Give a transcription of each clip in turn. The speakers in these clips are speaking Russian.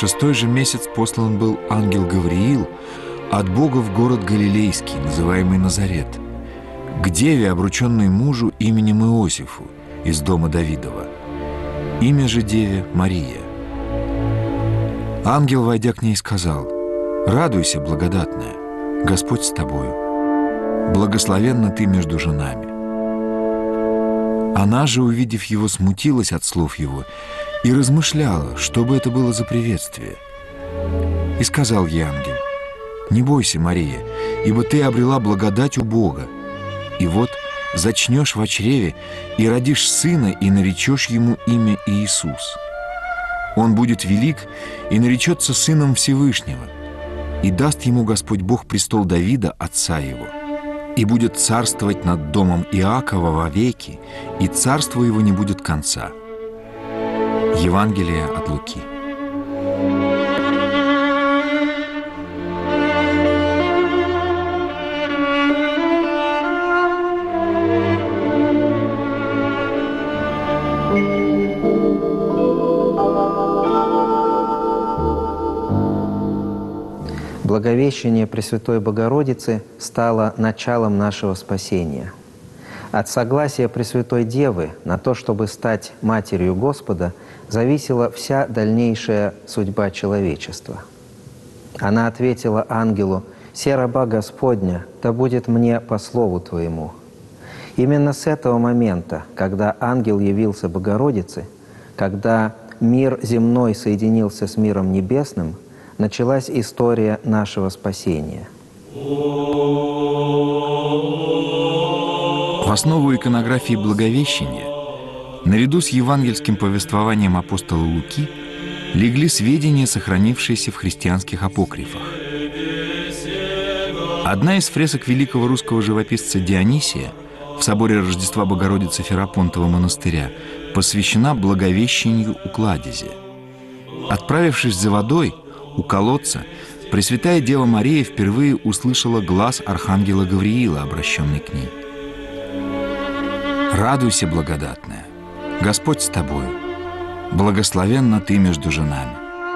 6-й же месяц послан был ангел Гавриил от Бога в город Галилейский, называемый Назарет, к деве, обрученной мужу именем Иосифу, из дома Давидова. Имя же деве Мария. Ангел, войдя к ней, сказал: «Радуйся, благодатная, Господь с тобою, благословенна ты между женами». Она же, увидев его, смутилась от слов его и размышляла, что бы это было за приветствие. И сказал ей ангел: «Не бойся, Мария, ибо ты обрела благодать у Бога, и вот зачнешь в чреве и родишь сына, и наречешь ему имя Иисус. Он будет велик и наречется сыном Всевышнего, и даст ему Господь Бог престол Давида, отца его, и будет царствовать над домом Иакова вовеки, и царству его не будет конца». Евангелие от Луки. Благовещение Пресвятой Богородицы стало началом нашего спасения. От согласия Пресвятой Девы на то, чтобы стать Матерью Господа, зависела вся дальнейшая судьба человечества. Она ответила ангелу: «Се раба Господня, да будет мне по слову Твоему». Именно с этого момента, когда ангел явился Богородице, когда мир земной соединился с миром небесным, началась история нашего спасения. В основу иконографии Благовещения, наряду с евангельским повествованием апостола Луки, легли сведения, сохранившиеся в христианских апокрифах. Одна из фресок великого русского живописца Дионисия в соборе Рождества Богородицы Ферапонтова монастыря посвящена Благовещению у кладези. Отправившись за водой, у колодца Пресвятая Дева Мария впервые услышала глас архангела Гавриила, обращенный к ней: «Радуйся, благодатная, Господь с тобою, благословенна ты между женами».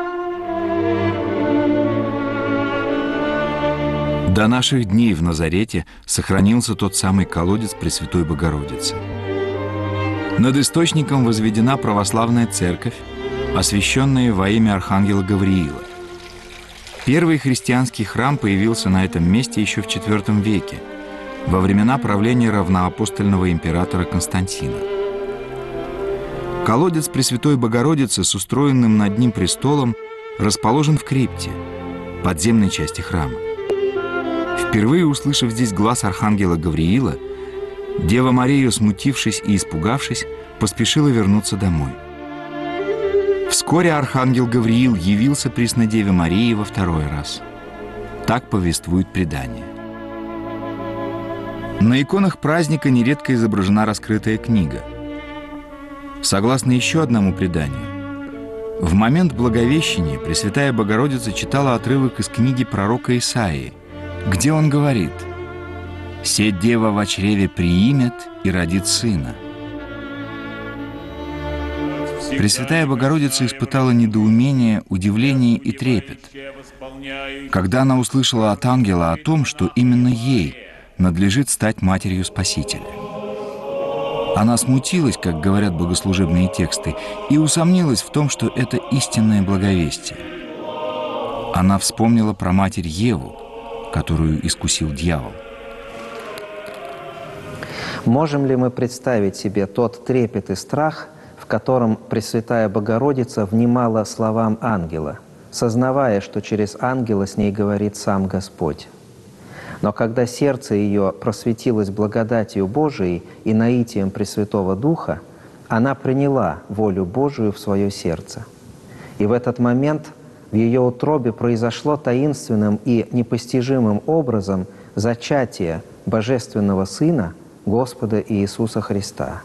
До наших дней в Назарете сохранился тот самый колодец Пресвятой Богородицы. Над источником возведена православная церковь, освященная во имя архангела Гавриила. Первый христианский храм появился на этом месте еще в IV веке, во времена правления равноапостольного императора Константина. Колодец Пресвятой Богородицы с устроенным над ним престолом расположен в крипте, подземной части храма. Впервые услышав здесь глас архангела Гавриила, Дева Мария, смутившись и испугавшись, поспешила вернуться домой. Вскоре архангел Гавриил явился Преснодеве Марии во второй раз. Так повествует предание. На иконах праздника нередко изображена раскрытая книга. Согласно еще одному преданию, в момент Благовещения Пресвятая Богородица читала отрывок из книги пророка Исаии, где он говорит: «Се дева во чреве приимет и родит сына». Пресвятая Богородица испытала недоумение, удивление и трепет, когда она услышала от ангела о том, что именно ей надлежит стать матерью Спасителя. Она смутилась, как говорят богослужебные тексты, и усомнилась в том, что это истинное благовестие. Она вспомнила про матерь Еву, которую искусил дьявол. Можем ли мы представить себе тот трепет и страх, в котором Пресвятая Богородица внимала словам ангела, сознавая, что через ангела с ней говорит сам Господь? Но когда сердце ее просветилось благодатью Божией и наитием Пресвятого Духа, она приняла волю Божию в свое сердце. И в этот момент в ее утробе произошло таинственным и непостижимым образом зачатие Божественного Сына Господа Иисуса Христа.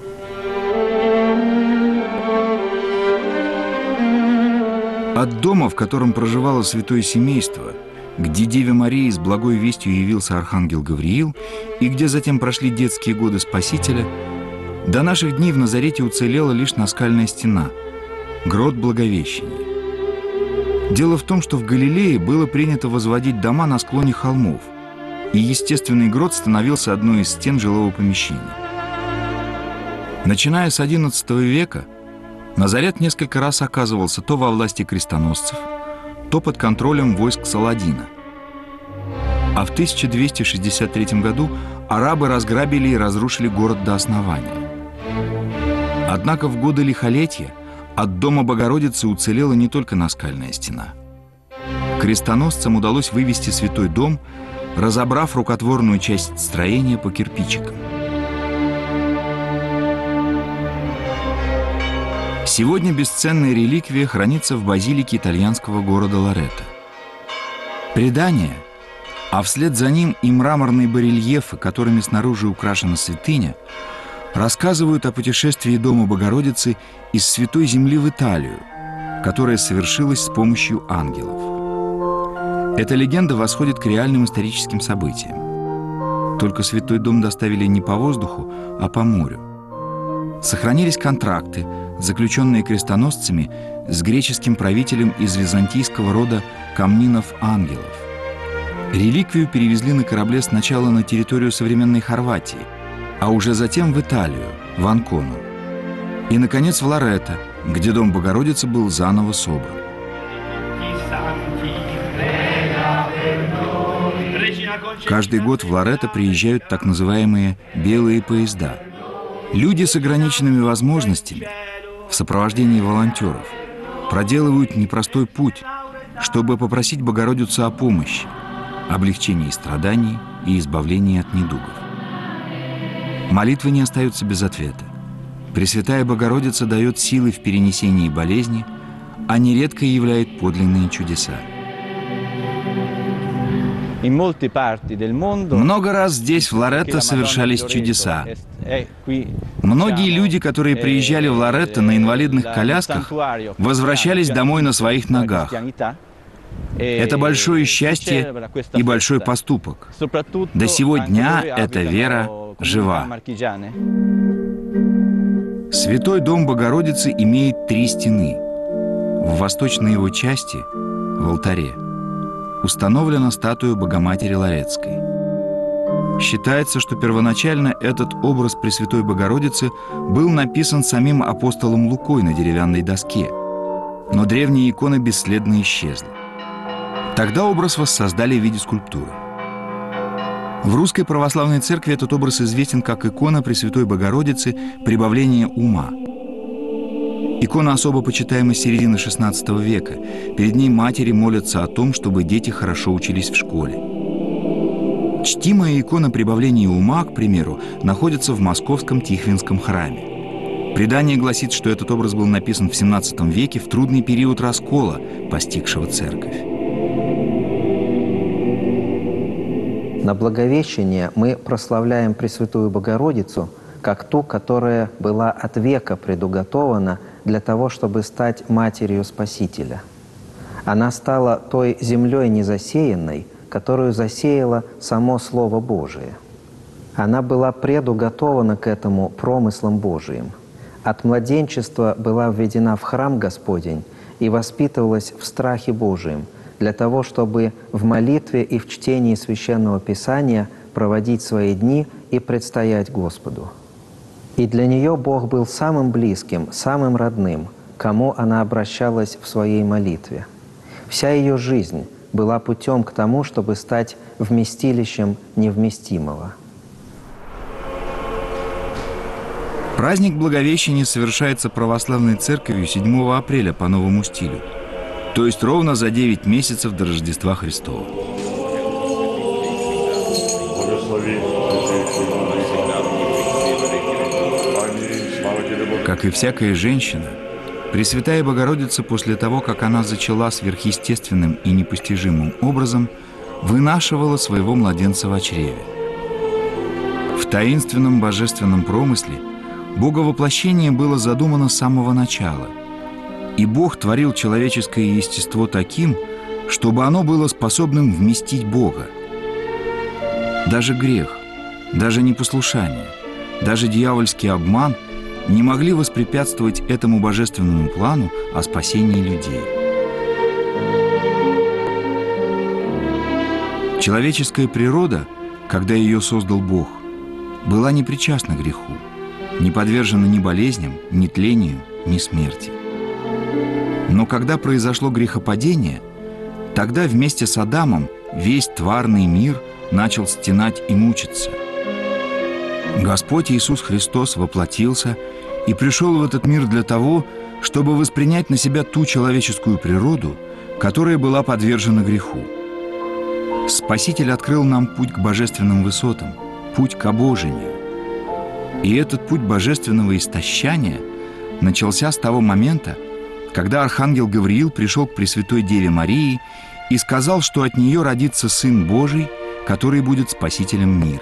От дома, в котором проживало святое семейство, где Деве Марии с благой вестью явился архангел Гавриил и где затем прошли детские годы Спасителя, до наших дней в Назарете уцелела лишь наскальная стена, грот Благовещения. Дело в том, что в Галилее было принято возводить дома на склоне холмов, и естественный грот становился одной из стен жилого помещения. Начиная с XI века Назарет несколько раз оказывался то во власти крестоносцев, то под контролем войск Саладина. А в 1263 году арабы разграбили и разрушили город до основания. Однако в годы лихолетия от дома Богородицы уцелела не только наскальная стена. Крестоносцам удалось вывести Святой дом, разобрав рукотворную часть строения по кирпичикам. Сегодня бесценная реликвия хранится в базилике итальянского города Лоретто. Предание, а вслед за ним и мраморные барельефы, которыми снаружи украшена святыня, рассказывают о путешествии Дома Богородицы из Святой Земли в Италию, которое совершилось с помощью ангелов. Эта легенда восходит к реальным историческим событиям. Только Святой Дом доставили не по воздуху, а по морю. Сохранились контракты, заключенные крестоносцами с греческим правителем из византийского рода Комнинов-ангелов. Реликвию перевезли на корабле сначала на территорию современной Хорватии, а уже затем в Италию, в Анкону. И, наконец, в Лоретто, где Дом Богородицы был заново собран. Каждый год в Лоретто приезжают так называемые «белые поезда». Люди с ограниченными возможностями в сопровождении волонтеров проделывают непростой путь, чтобы попросить Богородицу о помощи, облегчении страданий и избавлении от недугов. Молитвы не остаются без ответа. Пресвятая Богородица дает силы в перенесении болезни, а нередко являет подлинные чудеса. Много раз здесь, в Лоретто, совершались чудеса. Многие люди, которые приезжали в Лоретто на инвалидных колясках, возвращались домой на своих ногах. Это большое счастье и большой поступок. До сего дня эта вера жива. Святой Дом Богородицы имеет 3 стены. В восточной его части, в алтаре, установлена статуя Богоматери Лоретской. Считается, что первоначально этот образ Пресвятой Богородицы был написан самим апостолом Лукой на деревянной доске, но древняя икона бесследно исчезла. Тогда образ воссоздали в виде скульптуры. В Русской Православной Церкви этот образ известен как икона Пресвятой Богородицы «Прибавление ума». Икона особо почитаема с середины XVI века. Перед ней матери молятся о том, чтобы дети хорошо учились в школе. Чтимая икона «Прибавления ума», к примеру, находится в московском Тихвинском храме. Предание гласит, что этот образ был написан в XVII веке в трудный период раскола, постигшего церковь. На Благовещение мы прославляем Пресвятую Богородицу как ту, которая была от века предуготована для того, чтобы стать матерью Спасителя. Она стала той землей незасеянной, которую засеяло само Слово Божие. Она была предуготована к этому промыслом Божиим. От младенчества была введена в храм Господень и воспитывалась в страхе Божием, для того, чтобы в молитве и в чтении Священного Писания проводить свои дни и предстоять Господу. И для нее Бог был самым близким, самым родным, к кому она обращалась в своей молитве. Вся ее жизнь была путем к тому, чтобы стать вместилищем невместимого. Праздник Благовещения совершается православной церковью 7 апреля по новому стилю, то есть ровно за 9 месяцев до Рождества Христова. Как и всякая женщина, Пресвятая Богородица после того, как она зачала сверхъестественным и непостижимым образом, вынашивала своего младенца в чреве. В таинственном божественном промысле Боговоплощение было задумано с самого начала, и Бог творил человеческое естество таким, чтобы оно было способным вместить Бога. Даже грех, даже непослушание, даже дьявольский обман не могли воспрепятствовать этому божественному плану о спасении людей. Человеческая природа, когда ее создал Бог, была не причастна греху, не подвержена ни болезням, ни тлению, ни смерти. Но когда произошло грехопадение, тогда вместе с Адамом весь тварный мир начал стенать и мучиться. Господь Иисус Христос воплотился и пришел в этот мир для того, чтобы воспринять на себя ту человеческую природу, которая была подвержена греху. Спаситель открыл нам путь к божественным высотам, путь к обожению. И этот путь божественного истощания начался с того момента, когда архангел Гавриил пришел к Пресвятой Деве Марии и сказал, что от нее родится Сын Божий, который будет Спасителем мира.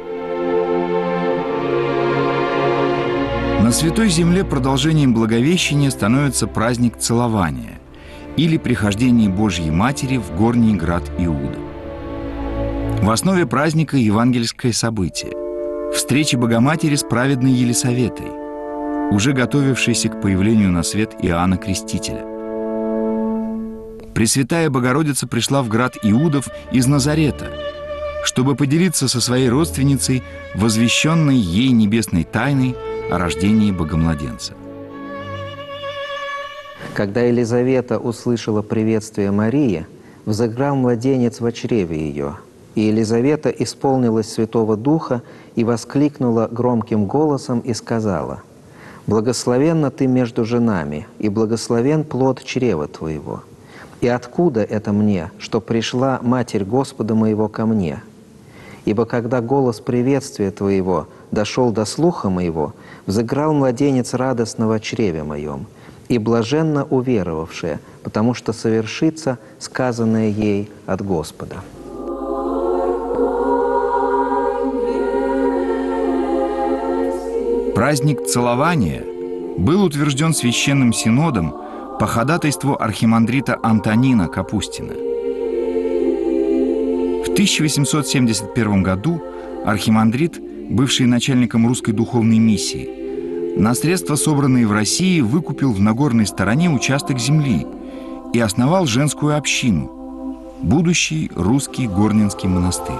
На Святой Земле продолжением Благовещения становится праздник Целования или прихождение Божьей Матери в горний град Иуда. В основе праздника евангельское событие – встреча Богоматери с праведной Елисаветой, уже готовившейся к появлению на свет Иоанна Крестителя. Пресвятая Богородица пришла в град Иудов из Назарета, чтобы поделиться со своей родственницей возвещенной ей небесной тайной о рождении Богомладенца. Когда Елизавета услышала приветствие Марии, взыграл младенец во чреве ее, и Елизавета исполнилась Святого Духа и воскликнула громким голосом и сказала: «Благословенна ты между женами, и благословен плод чрева твоего. И откуда это мне, что пришла Матерь Господа моего ко мне? Ибо когда голос приветствия твоего дошел до слуха моего, взыграл младенец радостно во чреве моем, и блаженно уверовавшая, потому что совершится сказанное ей от Господа». Праздник Целования был утвержден Священным Синодом по ходатайству архимандрита Антонина Капустина. В 1871 году архимандрит, бывший начальником русской духовной миссии, на средства, собранные в России, выкупил в Нагорной стороне участок земли и основал женскую общину, будущий русский Горненский монастырь.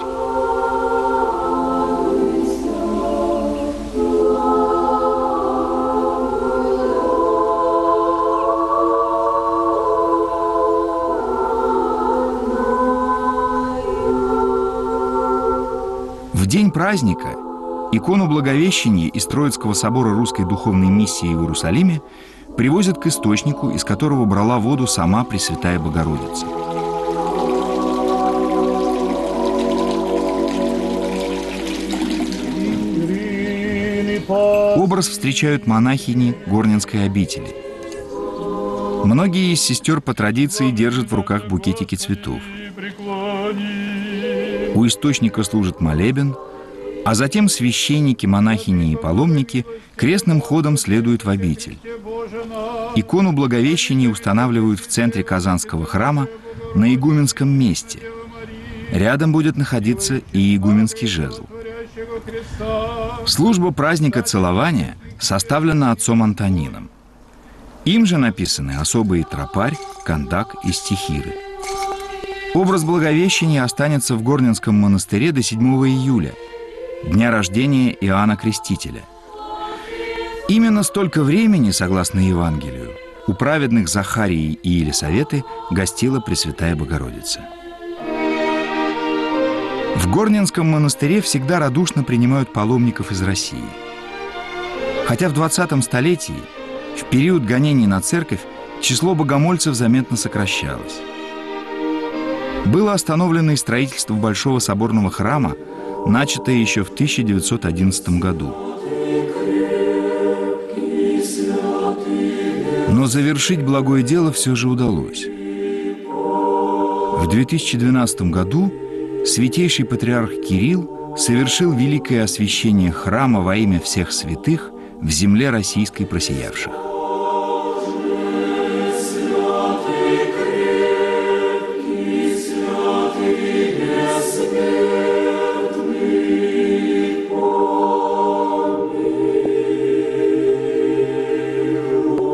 В день праздника икону Благовещения из Троицкого собора Русской Духовной Миссии в Иерусалиме привозят к источнику, из которого брала воду сама Пресвятая Богородица. Образ встречают монахини Горненской обители. Многие из сестер по традиции держат в руках букетики цветов. У источника служит молебен, а затем священники, монахини и паломники крестным ходом следуют в обитель. Икону Благовещения устанавливают в центре Казанского храма на игуменском месте. Рядом будет находиться и игуменский жезл. Служба праздника Целования составлена отцом Антонином. Им же написаны особые тропарь, кондак и стихиры. Образ Благовещения останется в Горненском монастыре до 7 июля, дня рождения Иоанна Крестителя. Именно столько времени, согласно Евангелию, у праведных Захарии и Елисаветы гостила Пресвятая Богородица. В Горненском монастыре всегда радушно принимают паломников из России. Хотя в 20-м столетии, в период гонений на церковь, число богомольцев заметно сокращалось. Было остановлено и строительство Большого соборного храма, начатое еще в 1911 году. Но завершить благое дело все же удалось. В 2012 году святейший патриарх Кирилл совершил великое освящение храма во имя всех святых в земле российской просиявших.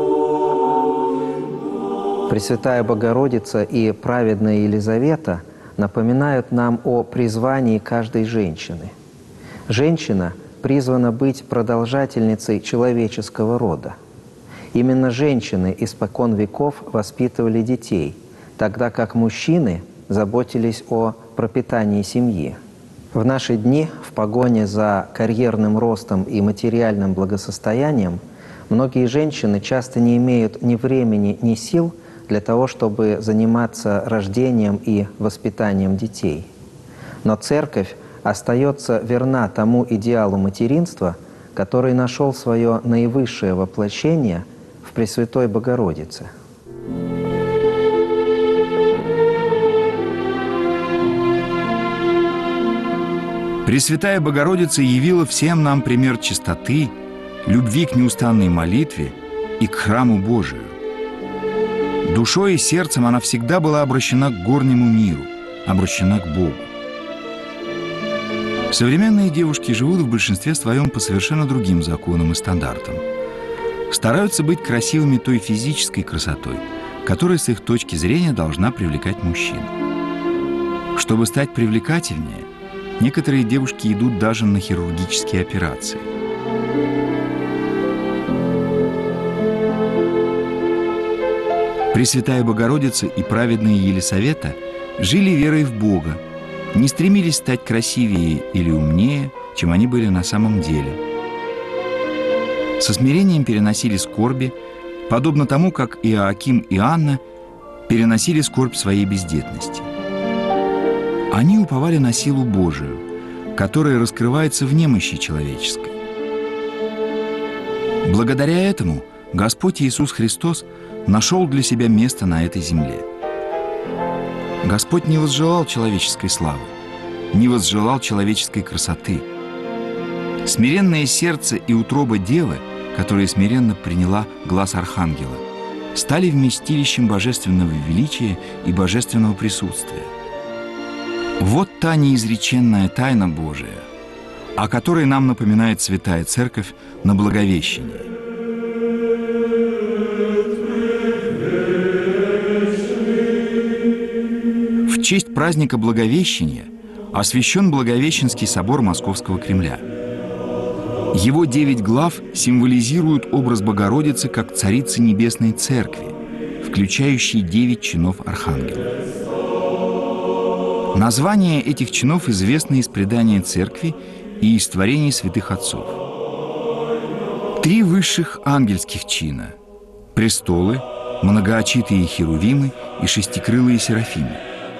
Пресвятая Богородица и праведная Елизавета напоминают нам о призвании каждой женщины. Женщина призвана быть продолжательницей человеческого рода. Именно женщины испокон веков воспитывали детей, тогда как мужчины заботились о пропитании семьи. В наши дни в погоне за карьерным ростом и материальным благосостоянием многие женщины часто не имеют ни времени, ни сил для того, чтобы заниматься рождением и воспитанием детей. Но Церковь остается верна тому идеалу материнства, который нашел свое наивысшее воплощение в Пресвятой Богородице. Пресвятая Богородица явила всем нам пример чистоты, любви к неустанной молитве и к храму Божию. Душой и сердцем она всегда была обращена к горнему миру, обращена к Богу. Современные девушки живут в большинстве своем по совершенно другим законам и стандартам. Стараются быть красивыми той физической красотой, которая с их точки зрения должна привлекать мужчин. Чтобы стать привлекательнее, некоторые девушки идут даже на хирургические операции. Пресвятая Богородица и праведная Елисавета жили верой в Бога, не стремились стать красивее или умнее, чем они были на самом деле. Со смирением переносили скорби, подобно тому, как Иоаким и Анна переносили скорбь своей бездетности. Они уповали на силу Божию, которая раскрывается в немощи человеческой. Благодаря этому Господь Иисус Христос нашел для себя место на этой земле. Господь не возжелал человеческой славы, не возжелал человеческой красоты. Смиренное сердце и утроба Девы, которая смиренно приняла глас Архангела, стали вместилищем божественного величия и божественного присутствия. Вот та неизреченная тайна Божия, о которой нам напоминает Святая Церковь на Благовещении. В честь праздника Благовещения освящен Благовещенский собор Московского Кремля. Его 9 глав символизируют образ Богородицы как Царицы Небесной Церкви, включающей 9 чинов Архангела. Названия этих чинов известны из предания Церкви и из творений святых отцов. 3 высших ангельских чина – престолы, многоочитые херувимы и шестикрылые серафимы.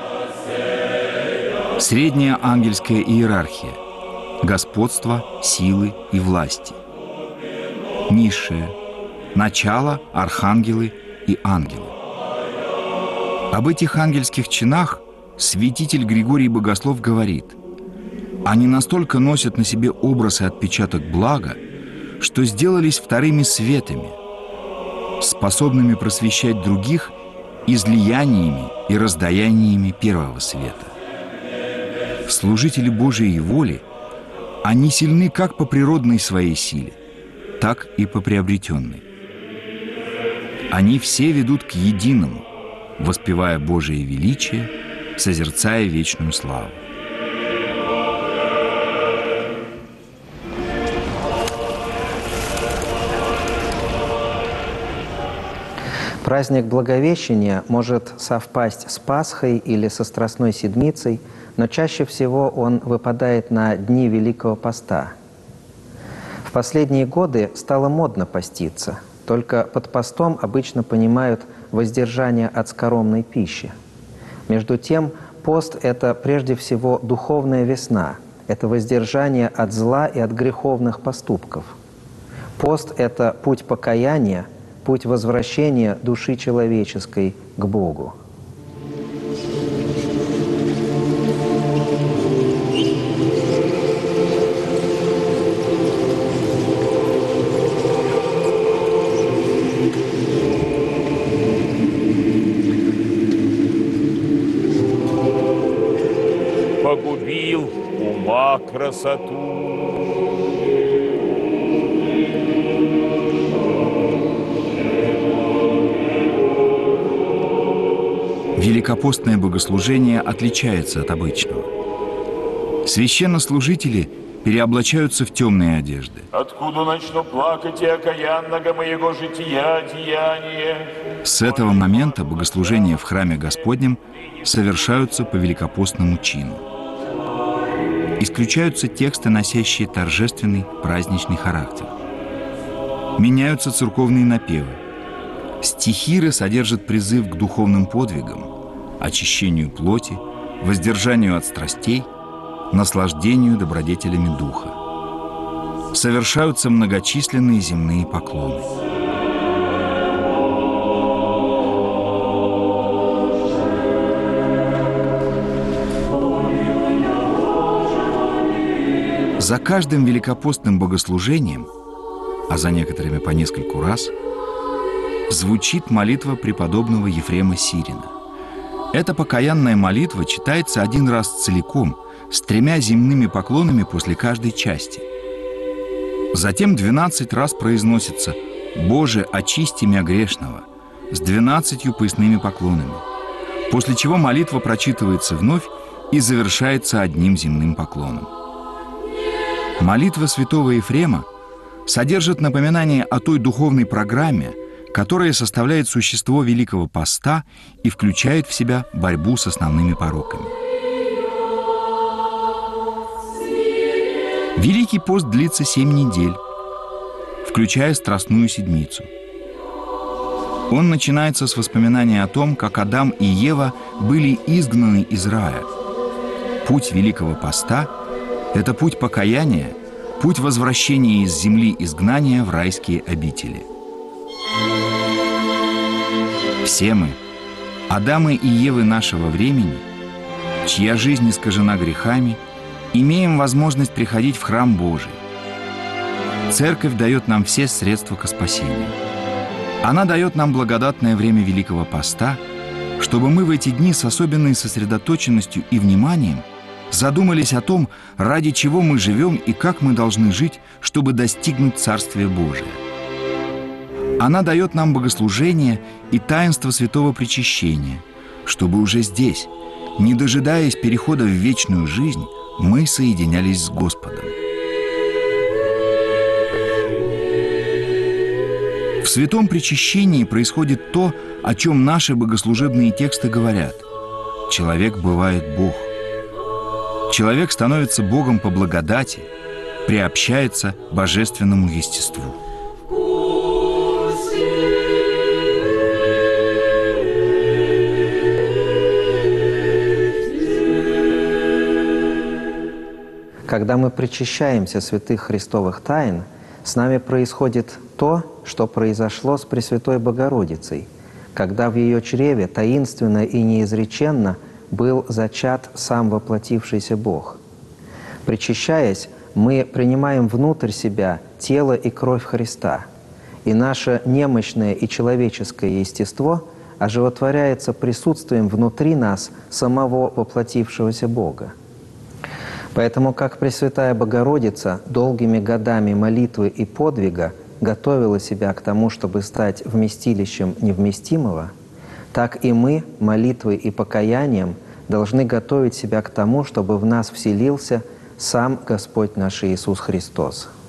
Средняя ангельская иерархия – господство, силы и власти. Низшая – начало, архангелы и ангелы. Об этих ангельских чинах святитель Григорий Богослов говорит: они настолько носят на себе образ и отпечаток блага, что сделались вторыми светами, способными просвещать других излияниями и раздаяниями первого света. Служители Божией воли, они сильны как по природной своей силе, так и по приобретенной. Они все ведут к единому, воспевая Божие величие, созерцая вечную славу. Праздник Благовещения может совпасть с Пасхой или со Страстной Седмицей, но чаще всего он выпадает на дни Великого Поста. В последние годы стало модно поститься, только под постом обычно понимают воздержание от скоромной пищи. Между тем, пост – это прежде всего духовная весна, это воздержание от зла и от греховных поступков. Пост – это путь покаяния, путь возвращения души человеческой к Богу. Погубил ума красоту. великопостное богослужение отличается от обычного. Священнослужители переоблачаются в темные одежды. Откуда начну плакать и окаянного моего жития деяния? С этого момента богослужения в храме Господнем совершаются по великопостному чину. Исключаются тексты, носящие торжественный праздничный характер. Меняются церковные напевы. Стихиры содержат призыв к духовным подвигам, очищению плоти, воздержанию от страстей, наслаждению добродетелями духа. Совершаются многочисленные земные поклоны. За каждым великопостным богослужением, а за некоторыми по нескольку раз, звучит молитва преподобного Ефрема Сирина. Эта покаянная молитва читается один раз целиком, с 3 земными поклонами после каждой части. Затем 12 раз произносится «Боже, очисти мя грешного» с 12 поясными поклонами, после чего молитва прочитывается вновь и завершается одним земным поклоном. Молитва святого Ефрема содержит напоминание о той духовной программе, которая составляет существо Великого Поста и включает в себя борьбу с основными пороками. Великий пост длится 7 недель, включая Страстную Седмицу. Он начинается с воспоминания о том, как Адам и Ева были изгнаны из рая. Путь Великого Поста – это путь покаяния, путь возвращения из земли изгнания в райские обители. Все мы, Адамы и Евы нашего времени, чья жизнь искажена грехами, имеем возможность приходить в храм Божий. Церковь дает нам все средства к спасению. Она дает нам благодатное время Великого Поста, чтобы мы в эти дни с особенной сосредоточенностью и вниманием задумались о том, ради чего мы живем и как мы должны жить, чтобы достигнуть Царствия Божия. Она дает нам богослужение и таинство святого причащения, чтобы уже здесь, не дожидаясь перехода в вечную жизнь, мы соединялись с Господом. В святом причащении происходит то, о чем наши богослужебные тексты говорят. Человек бывает Бог. Человек становится Богом по благодати, приобщается к божественному естеству. Когда мы причащаемся святых христовых тайн, с нами происходит то, что произошло с Пресвятой Богородицей, когда в ее чреве таинственно и неизреченно был зачат сам воплотившийся Бог. Причащаясь, мы принимаем внутрь себя тело и кровь Христа, и наше немощное и человеческое естество оживотворяется присутствием внутри нас самого воплотившегося Бога. Поэтому, как Пресвятая Богородица долгими годами молитвы и подвига готовила себя к тому, чтобы стать вместилищем невместимого, так и мы молитвой и покаянием должны готовить себя к тому, чтобы в нас вселился сам Господь наш Иисус Христос.